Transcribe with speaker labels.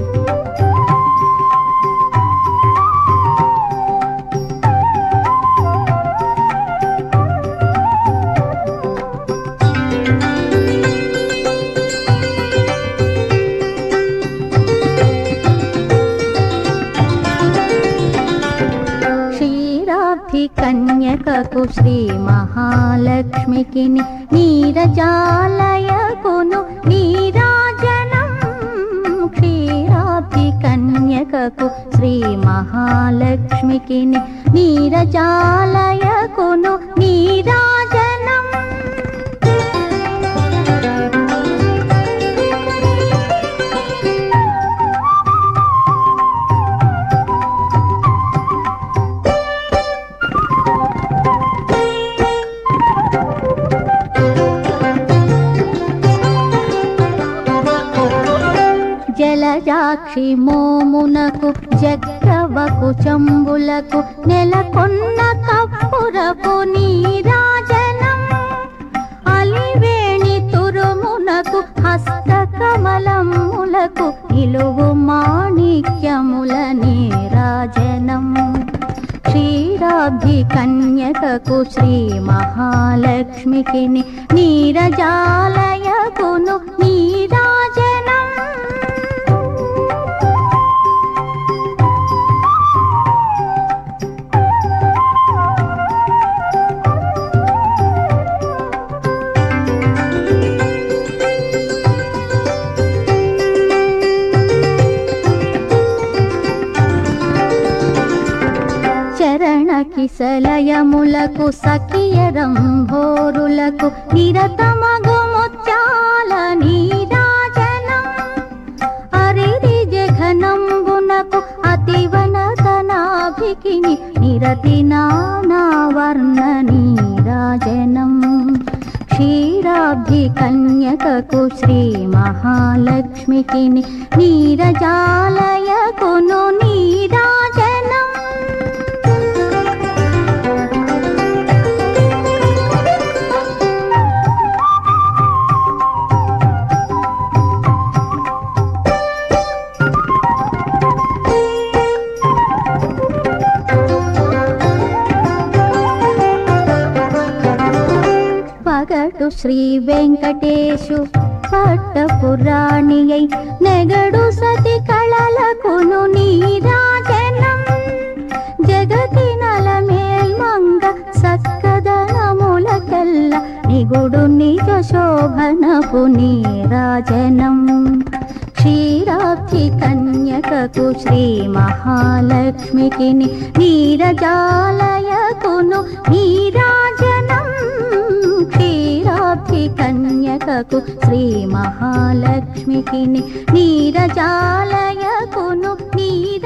Speaker 1: కన్యకకు శ్రీ మహాలక్ష్మికి నీరజాలయకును నీరాజనం. క్షీరాబ్ది కన్యకకు శ్రీ మహాలక్ష్మికి నీరజాలయకును నీరాజనం. జలజాక్షి మోమునకు జగ్రవకు చంబులకు నెలకొన్న కప్పురపు నీరాజనం. అలివేణి తురుమునకు హస్తకమలములకు నిలువు మాణిక్యముల నీరాజనం. క్షీరాబ్ది కన్యకకు శ్రీ మహాలక్ష్మికి నీరజాలయకును నీరాజనం. చరణ కిసలయములకు సఖియరంభోరులకు నిరతమగు ముత్యాల నీరాజనం. అరిది జఘనంబునకు అతివనతనాభికి నిరతి నానావర్ణ నీరాజనం. క్షీరాబ్ది కన్యకకు శ్రీ మహాలక్ష్మికి నీరజాలయకును నీరాజనం. పగడు శ్రీ వెంకటేశు పట్టపురాణియై నెగడు సతి కళలకును నీరాజనం. జగతి నలమేల్మంగ సక్కదనములకెల్ల నిగుడు నిజ శోభనపు నీరాజనం. క్షీరాబ్ది కన్యకకు శ్రీ మహాలక్ష్మికి నీరజాలయకును నీరాజనం. క్షీరాబ్ది కన్యకకు శ్రీ మహాలక్ష్మికి నీరజాలయకును నీరాజనం.